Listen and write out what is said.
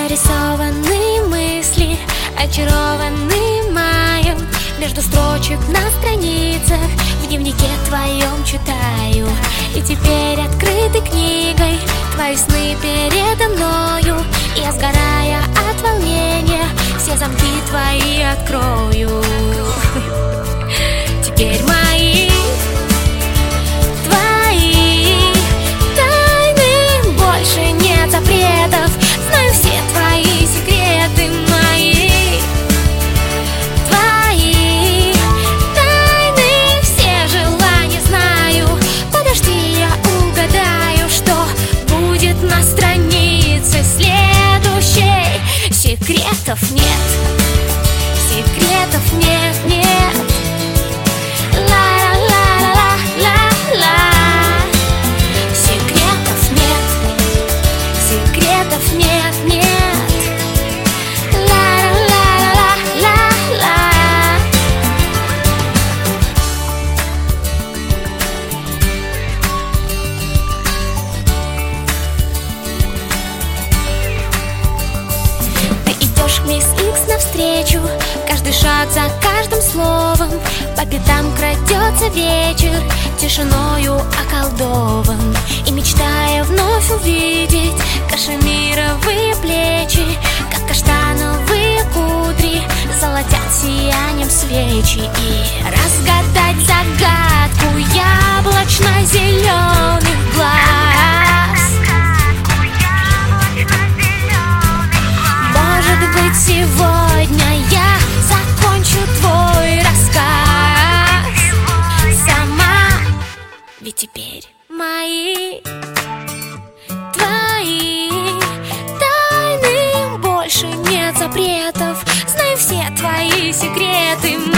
Нарисованы мысли, очарованы маем. Между строчек на страницах в дневнике твоем читаю. И теперь открытой книгой твои сны передо мною. И я, сгорая от волнения, все замки твои открою. Теперь мои, твои тайны, больше нет запретов. Знаю все твои секреты, мои, твои тайны, все желания знаю. Подожди, я угадаю, что будет на странице следующей. Секретов нет, секретов нет, нет. Секретов нет, нет. Ла-ла-ла-ла-ла-ла. Ты идешь к мисс Икс навстречу, каждый шаг за каждым словом. По пятам крадется вечер, тишиною околдован. И мечтая вновь увидеть кашемировые плечи, как каштановые кудри золотят сиянием свечи. И разгадать загадку яблочно-зеленых глаз. Может быть, сегодня я закончу твой рассказ сама. Ведь теперь мои, твои тайны, больше нет запретов. Знаю все твои секреты,